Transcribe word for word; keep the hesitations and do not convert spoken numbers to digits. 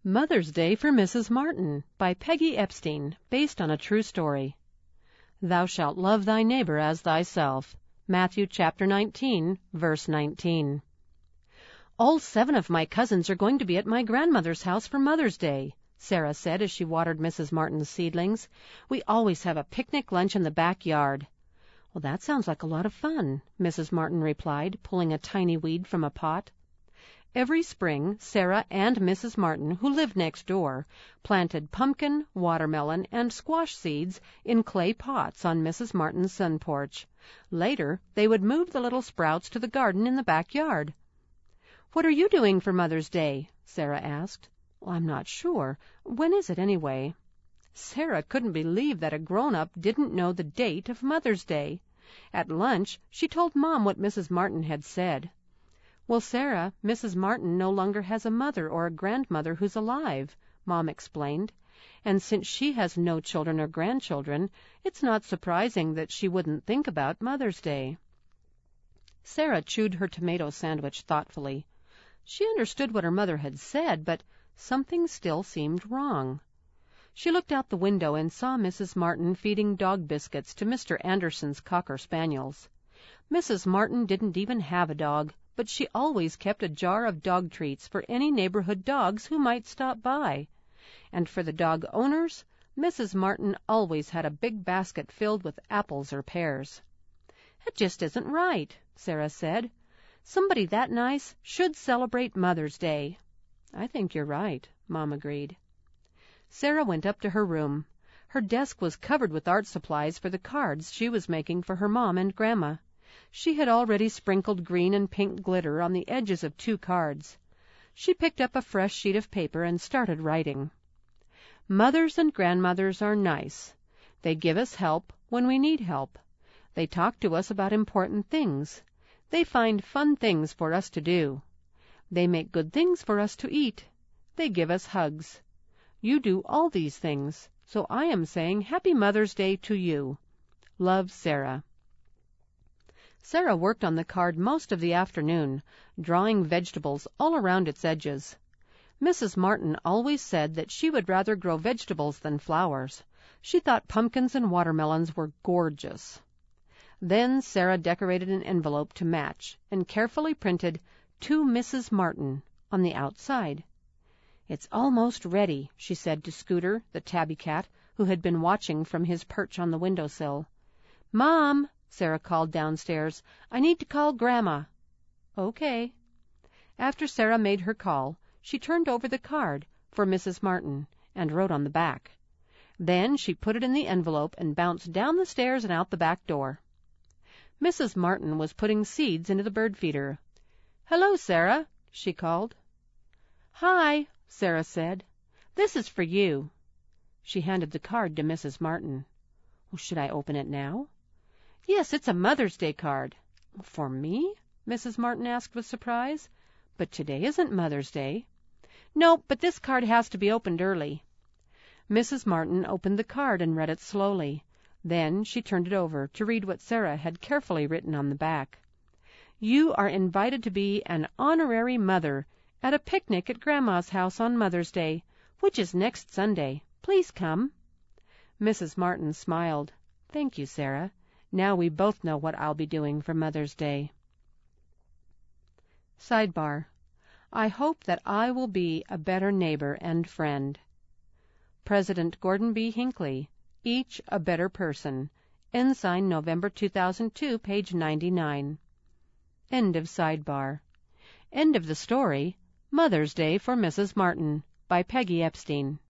Mother's Day for Missus Martin by Peggy Epstein, based on a true story. Thou shalt love thy neighbor as thyself. Matthew chapter nineteen, verse nineteen. All seven of my cousins are going to be at my grandmother's house for Mother's Day, Sarah said as she watered Missus Martin's seedlings. We always have a picnic lunch in the backyard. Well, that sounds like a lot of fun, Missus Martin replied, pulling a tiny weed from a pot. Every spring, Sarah and Missus Martin, who lived next door, planted pumpkin, watermelon, and squash seeds in clay pots on Missus Martin's sun porch. Later, they would move the little sprouts to the garden in the backyard. "What are you doing for Mother's Day?" Sarah asked. "Well, I'm not sure. When is it, anyway?" Sarah couldn't believe that a grown-up didn't know the date of Mother's Day. At lunch, she told Mom what Missus Martin had said. "Well, Sarah, Missus Martin no longer has a mother or a grandmother who's alive," Mom explained. "And since she has no children or grandchildren, it's not surprising that she wouldn't think about Mother's Day." Sarah chewed her tomato sandwich thoughtfully. She understood what her mother had said, but something still seemed wrong. She looked out the window and saw Missus Martin feeding dog biscuits to Mister Anderson's cocker spaniels. Missus Martin didn't even have a dog, but she always kept a jar of dog treats for any neighborhood dogs who might stop by. And for the dog owners, Missus Martin always had a big basket filled with apples or pears. "It just isn't right," Sarah said. "Somebody that nice should celebrate Mother's Day." "I think you're right," Mom agreed. Sarah went up to her room. Her desk was covered with art supplies for the cards she was making for her mom and Grandma. She had already sprinkled green and pink glitter on the edges of two cards. She picked up a fresh sheet of paper and started writing. "Mothers and grandmothers are nice. They give us help when we need help. They talk to us about important things. They find fun things for us to do. They make good things for us to eat. They give us hugs. You do all these things, so I am saying Happy Mother's Day to you. Love, Sarah." Sarah worked on the card most of the afternoon, drawing vegetables all around its edges. Missus Martin always said that she would rather grow vegetables than flowers. She thought pumpkins and watermelons were gorgeous. Then Sarah decorated an envelope to match and carefully printed "To Missus Martin" on the outside. "It's almost ready," she said to Scooter, the tabby cat, who had been watching from his perch on the windowsill. "Mom," Sarah called downstairs, "I need to call Grandma." "Okay." After Sarah made her call, she turned over the card for Missus Martin and wrote on the back. Then she put it in the envelope and bounced down the stairs and out the back door. Missus Martin was putting seeds into the bird feeder. "Hello, Sarah," she called. "Hi," Sarah said. "This is for you." She handed the card to Missus Martin. "Well, should I open it now?" "Yes, it's a Mother's Day card." "For me?" Missus Martin asked with surprise. "But today isn't Mother's Day." "No, but this card has to be opened early." Missus Martin opened the card and read it slowly. Then she turned it over to read what Sarah had carefully written on the back. "You are invited to be an honorary mother at a picnic at Grandma's house on Mother's Day, which is next Sunday. Please come." Missus Martin smiled. "Thank you, Sarah. Now we both know what I'll be doing for Mother's Day." Sidebar: I hope that I will be a better neighbor and friend. President Gordon B. Hinckley, Each a Better Person. Ensign, November two thousand two, page ninety-nine. End of sidebar. End of the story, Mother's Day for Missus Martin, by Peggy Epstein.